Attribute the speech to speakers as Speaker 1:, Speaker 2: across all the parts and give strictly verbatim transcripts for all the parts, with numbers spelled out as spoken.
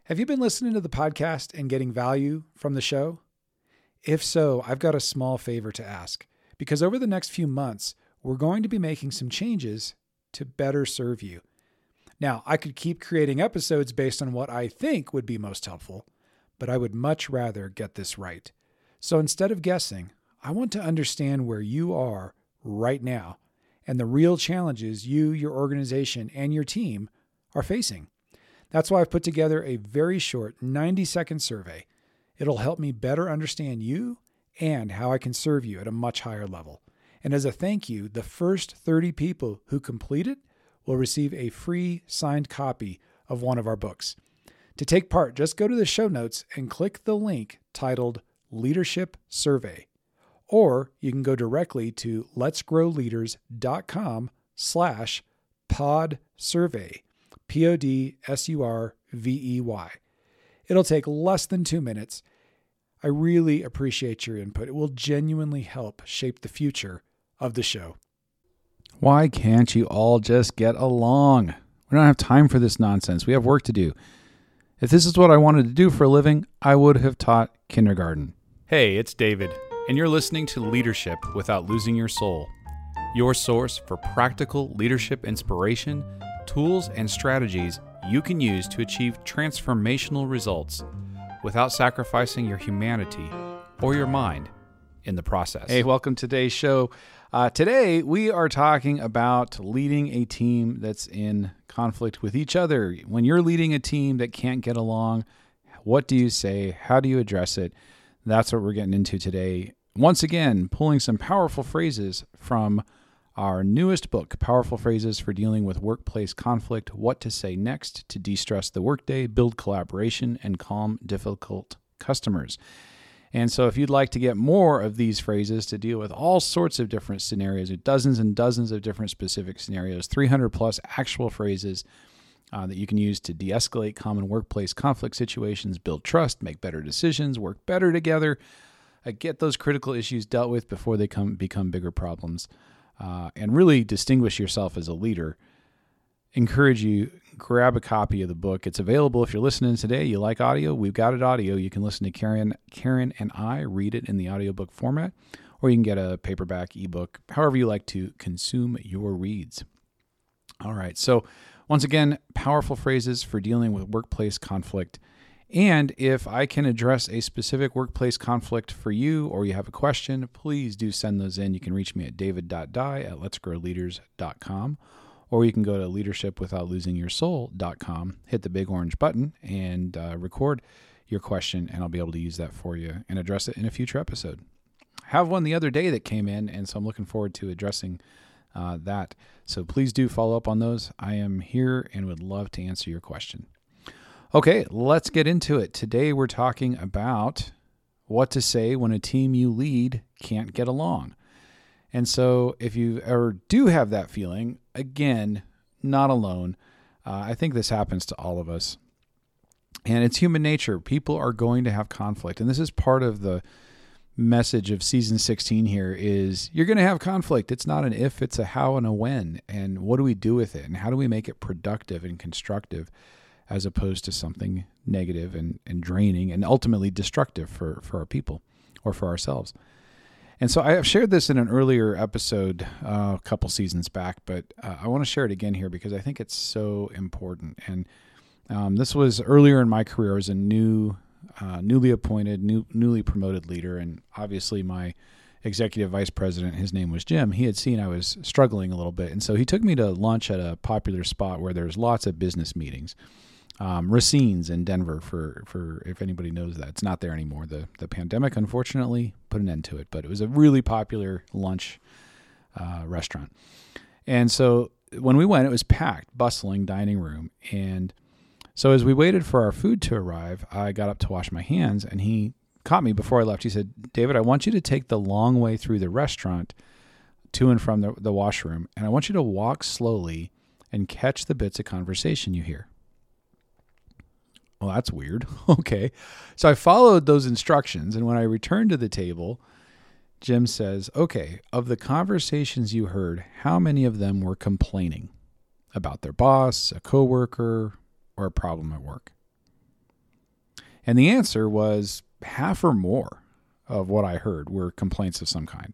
Speaker 1: Have you been listening to the podcast and getting value from the show? If so, I've got a small favor to ask, because over the next few months, we're going to be making some changes to better serve you. Now, I could keep creating episodes based on what I think would be most helpful, but I would much rather get this right. So instead of guessing, I want to understand where you are right now and the real challenges you, your organization, and your team are facing. That's why I've put together a very short ninety-second survey. It'll help me better understand you and how I can serve you at a much higher level. And as a thank you, the first thirty people who complete it will receive a free signed copy of one of our books. To take part, just go to the show notes and click the link titled Leadership Survey. Or you can go directly to letsgrowleaders.com slash pod survey, P O D S U R V E Y. It'll take less than two minutes. I really appreciate your input. It will genuinely help shape the future of the show.
Speaker 2: Why can't you all just get along? We don't have time for this nonsense. We have work to do. If this is what I wanted to do for a living, I would have taught kindergarten.
Speaker 3: Hey, it's David, and you're listening to Leadership Without Losing Your Soul, your source for practical leadership inspiration, tools, and strategies you can use to achieve transformational results without sacrificing your humanity or your mind in the process.
Speaker 2: Hey, welcome to today's show. Uh, today, we are talking about leading a team that's in conflict with each other. When you're leading a team that can't get along, what do you say? How do you address it? That's what we're getting into today. Once again, pulling some powerful phrases from our newest book, Powerful Phrases for Dealing with Workplace Conflict, What to Say Next to De-Stress the Workday, Build Collaboration, and Calm Difficult Customers. And so if you'd like to get more of these phrases to deal with all sorts of different scenarios, dozens and dozens of different specific scenarios, three hundred plus actual phrases uh, that you can use to de-escalate common workplace conflict situations, build trust, make better decisions, work better together, uh, get those critical issues dealt with before they come become bigger problems, uh, and really distinguish yourself as a leader. Encourage you, grab a copy of the book. It's available if you're listening today. You like audio? We've got it audio. You can listen to Karen, Karen and I read it in the audiobook format, or you can get a paperback, ebook, however you like to consume your reads. All right. So once again, powerful phrases for dealing with workplace conflict. And if I can address a specific workplace conflict for you, or you have a question, please do send those in. You can reach me at david dot dye at letsgrowleaders dot com. Or you can go to leadership without losing your soul dot com, hit the big orange button, and uh, record your question, and I'll be able to use that for you and address it in a future episode. I have one the other day that came in, and so I'm looking forward to addressing uh, that. So please do follow up on those. I am here and would love to answer your question. Okay, let's get into it. Today we're talking about what to say when a team you lead can't get along. And so if you ever do have that feeling, again, not alone. Uh, I think this happens to all of us. And it's human nature. People are going to have conflict. And this is part of the message of season sixteen here is you're going to have conflict. It's not an if, it's a how and a when. And what do we do with it? And how do we make it productive and constructive as opposed to something negative and, and draining and ultimately destructive for, for our people or for ourselves? And so I have shared this in an earlier episode uh, a couple seasons back, but uh, I want to share it again here because I think it's so important. And um, this was earlier in my career as a new, uh, newly appointed, new, newly promoted leader. And obviously my executive vice president, his name was Jim, he had seen I was struggling a little bit. And so he took me to lunch at a popular spot where there's lots of business meetings. Um, Racine's in Denver, for, for if anybody knows that. It's not there anymore. The the pandemic, unfortunately, put an end to it. But it was a really popular lunch uh, restaurant. And so when we went, it was packed, bustling dining room. And so as we waited for our food to arrive, I got up to wash my hands, and he caught me before I left. He said, David, I want you to take the long way through the restaurant to and from the, the washroom, and I want you to walk slowly and catch the bits of conversation you hear. Well, that's weird. Okay. So I followed those instructions. And when I returned to the table, Jim says, okay, of the conversations you heard, how many of them were complaining about their boss, a coworker, or a problem at work? And the answer was half or more of what I heard were complaints of some kind.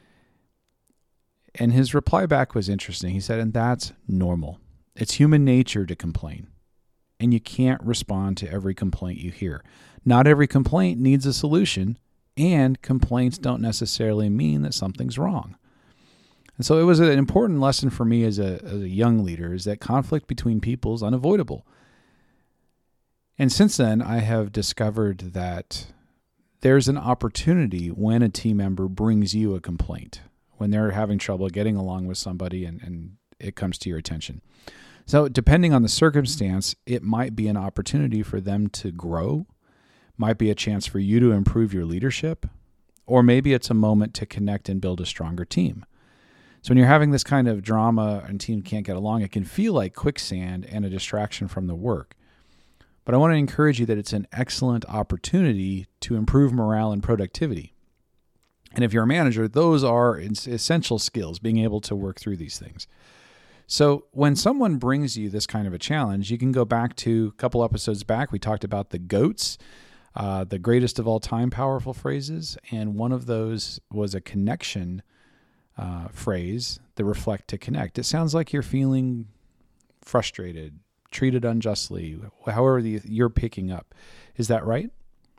Speaker 2: And his reply back was interesting. He said, and that's normal. It's human nature to complain. And you can't respond to every complaint you hear. Not every complaint needs a solution, and complaints don't necessarily mean that something's wrong. And so it was an important lesson for me as a, as a young leader, is that conflict between people is unavoidable. And since then, I have discovered that there's an opportunity when a team member brings you a complaint, when they're having trouble getting along with somebody and, and it comes to your attention. So depending on the circumstance, it might be an opportunity for them to grow, might be a chance for you to improve your leadership, or maybe it's a moment to connect and build a stronger team. So when you're having this kind of drama and team can't get along, it can feel like quicksand and a distraction from the work. But I want to encourage you that it's an excellent opportunity to improve morale and productivity. And if you're a manager, those are essential skills, being able to work through these things. So when someone brings you this kind of a challenge, you can go back to a couple episodes back. We talked about the GOATs, uh, the greatest of all time powerful phrases. And one of those was a connection uh, phrase, the reflect to connect. It sounds like you're feeling frustrated, treated unjustly, however the, you're picking up. Is that right?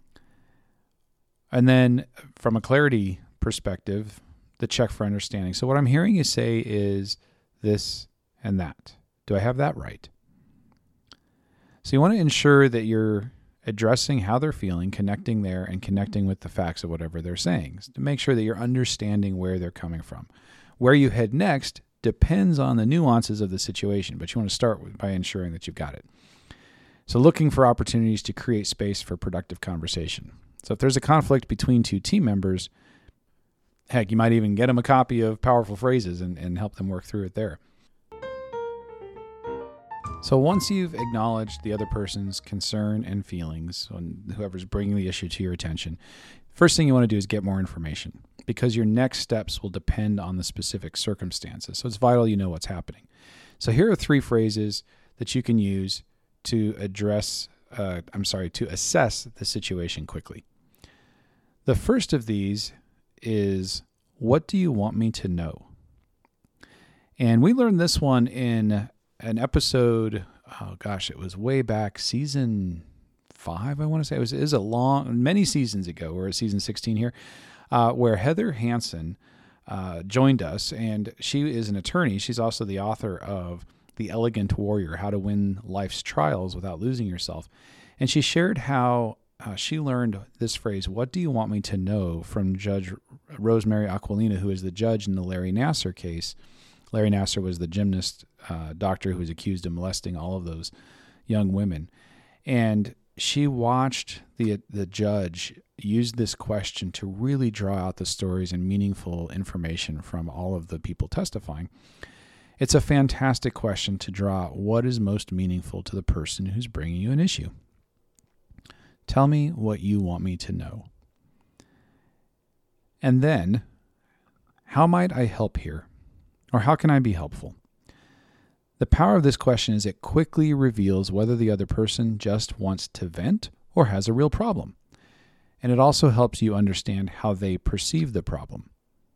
Speaker 2: And then from a clarity perspective, the check for understanding. So what I'm hearing you say is this and that. Do I have that right? So you want to ensure that you're addressing how they're feeling, connecting there, and connecting with the facts of whatever they're saying, to make sure that you're understanding where they're coming from. Where you head next depends on the nuances of the situation, but you want to start with, by ensuring that you've got it. So looking for opportunities to create space for productive conversation. So if there's a conflict between two team members, heck, you might even get them a copy of Powerful Phrases and, and help them work through it there. So once you've acknowledged the other person's concern and feelings, and whoever's bringing the issue to your attention, first thing you want to do is get more information, because your next steps will depend on the specific circumstances. So it's vital you know what's happening. So here are three phrases that you can use to address, uh, I'm sorry, to assess the situation quickly. The first of these is, what do you want me to know? And we learned this one in an episode, oh gosh, it was way back, season five, I want to say. It was, it was a long, many seasons ago. We're at season sixteen here, uh, where Heather Hansen uh, joined us, and she is an attorney. She's also the author of The Elegant Warrior, How to Win Life's Trials Without Losing Yourself. And she shared how uh, she learned this phrase, what do you want me to know, from Judge Rosemary Aquilina, who is the judge in the Larry Nassar case. Larry Nassar was the gymnast uh, doctor who was accused of molesting all of those young women. And she watched the the judge use this question to really draw out the stories and meaningful information from all of the people testifying. It's a fantastic question to draw out what is most meaningful to the person who's bringing you an issue. Tell me what you want me to know. And then, how might I help here? Or how can I be helpful? The power of this question is it quickly reveals whether the other person just wants to vent or has a real problem. And it also helps you understand how they perceive the problem.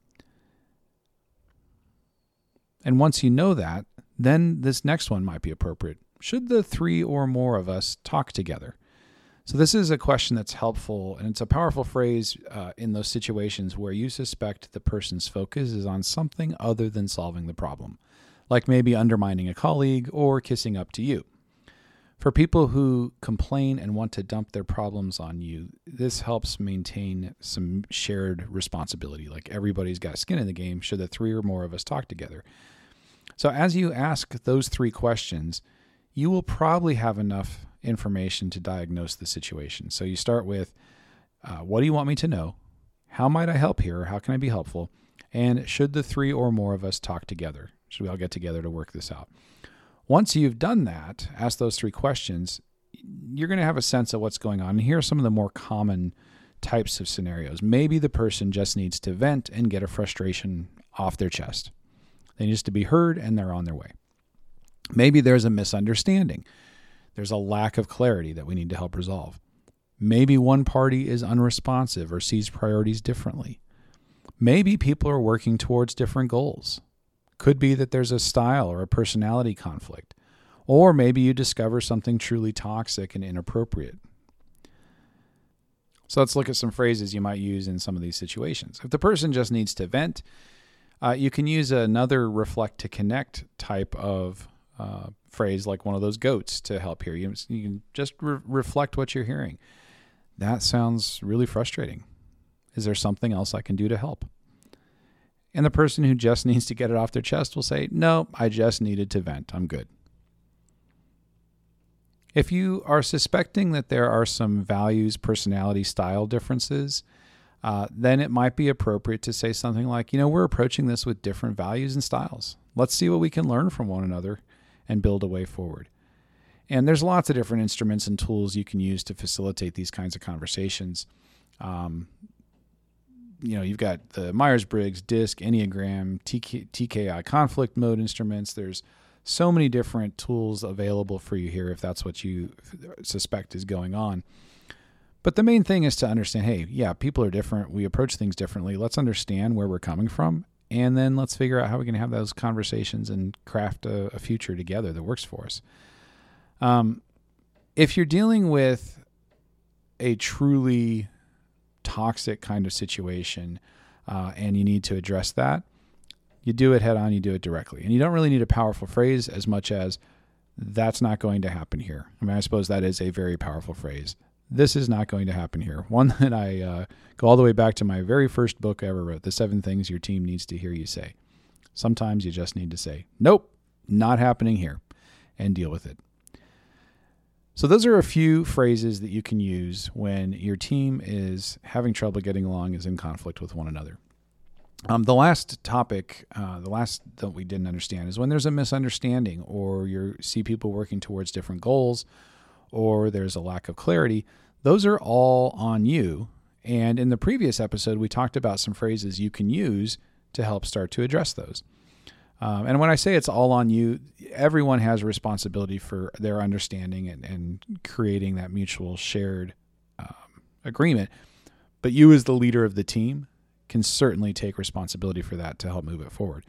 Speaker 2: And once you know that, then this next one might be appropriate. Should the three or more of us talk together? So this is a question that's helpful, and it's a powerful phrase uh, in those situations where you suspect the person's focus is on something other than solving the problem, like maybe undermining a colleague or kissing up to you. For people who complain and want to dump their problems on you, this helps maintain some shared responsibility, like everybody's got skin in the game should the three or more of us talk together. So as you ask those three questions, you will probably have enough information to diagnose the situation. So you start with, uh, what do you want me to know? How might I help here? Or how can I be helpful? And should the three or more of us talk together? Should we all get together to work this out? Once you've done that, ask those three questions, you're going to have a sense of what's going on. And here are some of the more common types of scenarios. Maybe the person just needs to vent and get a frustration off their chest. They need to be heard and they're on their way. Maybe there's a misunderstanding. There's a lack of clarity that we need to help resolve. Maybe one party is unresponsive or sees priorities differently. Maybe people are working towards different goals. Could be that there's a style or a personality conflict. Or maybe you discover something truly toxic and inappropriate. So let's look at some phrases you might use in some of these situations. If the person just needs to vent, uh, you can use another reflect to connect type of uh, phrase, like one of those goats, to help here. You, you can just re- reflect what you're hearing. That sounds really frustrating. Is there something else I can do to help? And the person who just needs to get it off their chest will say, no, I just needed to vent. I'm good. If you are suspecting that there are some values, personality, style differences, uh, then it might be appropriate to say something like, you know, we're approaching this with different values and styles. Let's see what we can learn from one another and build a way forward. And there's lots of different instruments and tools you can use to facilitate these kinds of conversations. Um, you know, you've got the Myers-Briggs, DISC, Enneagram, T K I conflict mode instruments. There's so many different tools available for you here if that's what you suspect is going on. But the main thing is to understand, hey, yeah, people are different. We approach things differently. Let's understand where we're coming from. And then let's figure out how we can have those conversations and craft a, a future together that works for us. Um, if you're dealing with a truly toxic kind of situation uh, and you need to address that, you do it head on, you do it directly. And you don't really need a powerful phrase as much as that's not going to happen here. I mean, I suppose that is a very powerful phrase. This is not going to happen here. One that I uh, go all the way back to my very first book I ever wrote, The Seven Things Your Team Needs to Hear You Say. Sometimes you just need to say, nope, not happening here, and deal with it. So those are a few phrases that you can use when your team is having trouble getting along, is in conflict with one another. Um, the last topic, uh, the last that we didn't understand is when there's a misunderstanding or you see people working towards different goals or there's a lack of clarity. Those are all on you. And in the previous episode, we talked about some phrases you can use to help start to address those. Um, and when I say it's all on you, everyone has a responsibility for their understanding and, and creating that mutual shared um, agreement. But you as the leader of the team can certainly take responsibility for that to help move it forward.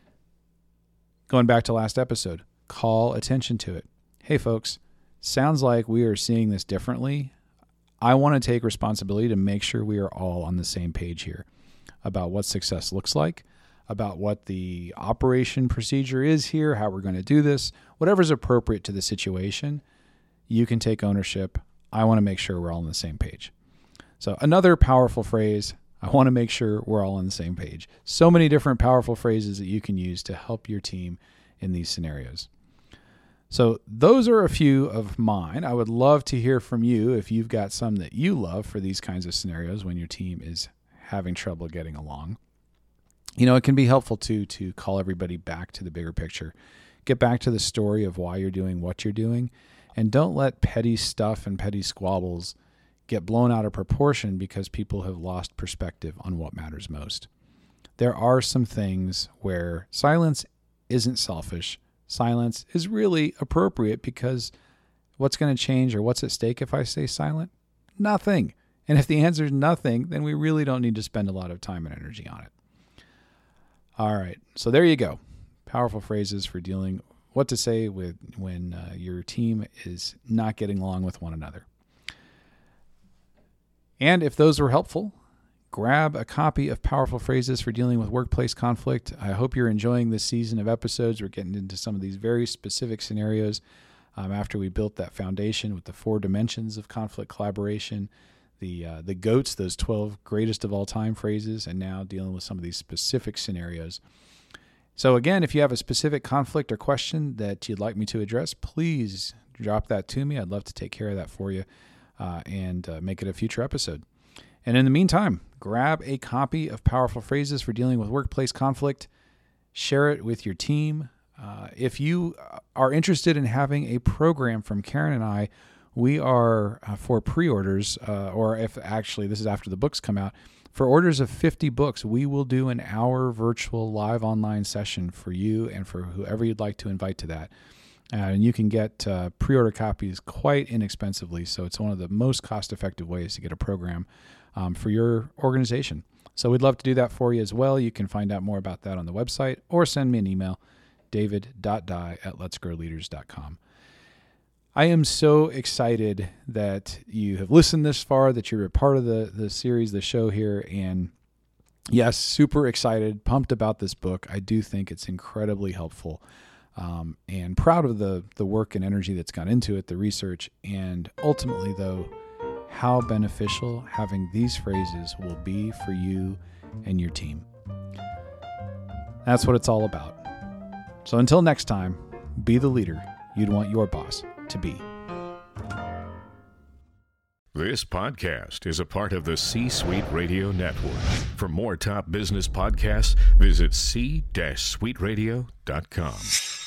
Speaker 2: Going back to last episode, call attention to it. Hey folks, sounds like we are seeing this differently. I want to take responsibility to make sure we are all on the same page here about what success looks like, about what the operation procedure is here, how we're going to do this, whatever's appropriate to the situation. You can take ownership. I want to make sure we're all on the same page. So another powerful phrase, I want to make sure we're all on the same page. So many different powerful phrases that you can use to help your team in these scenarios. So those are a few of mine. I would love to hear from you if you've got some that you love for these kinds of scenarios when your team is having trouble getting along. You know, it can be helpful too to call everybody back to the bigger picture. Get back to the story of why you're doing what you're doing, and don't let petty stuff and petty squabbles get blown out of proportion because people have lost perspective on what matters most. There are some things where silence isn't selfish. Silence is really appropriate because what's going to change or what's at stake if I stay silent? Nothing. And if the answer is nothing, then we really don't need to spend a lot of time and energy on it. All right. So there you go. Powerful phrases for dealing, what to say with when uh, your team is not getting along with one another. And if those were helpful, grab a copy of Powerful Phrases for Dealing with Workplace Conflict. I hope you're enjoying this season of episodes. We're getting into some of these very specific scenarios um, after we built that foundation with the four dimensions of conflict collaboration, the uh, the GOATs, those twelve greatest of all time phrases, and now dealing with some of these specific scenarios. So again, if you have a specific conflict or question that you'd like me to address, please drop that to me. I'd love to take care of that for you uh, and uh, make it a future episode. And in the meantime, grab a copy of Powerful Phrases for Dealing with Workplace Conflict. Share it with your team. Uh, if you are interested in having a program from Karen and I, we are uh, for pre-orders, uh, or if actually this is after the books come out, for orders of fifty books, we will do an hour virtual live online session for you and for whoever you'd like to invite to that. Uh, and you can get uh, pre-order copies quite inexpensively. So it's one of the most cost-effective ways to get a program um, for your organization. So we'd love to do that for you as well. You can find out more about that on the website or send me an email, david dot dye at lets grow leaders dot com. I am so excited that you have listened this far, that you're a part of the, the series, the show here. And yes, super excited, pumped about this book. I do think it's incredibly helpful. Um, and proud of the the work and energy that's gone into it, the research, and ultimately, though, how beneficial having these phrases will be for you and your team. That's what it's all about. So until next time, be the leader you'd want your boss to be.
Speaker 4: This podcast is a part of the C-Suite Radio Network. For more top business podcasts, visit c suite radio dot com.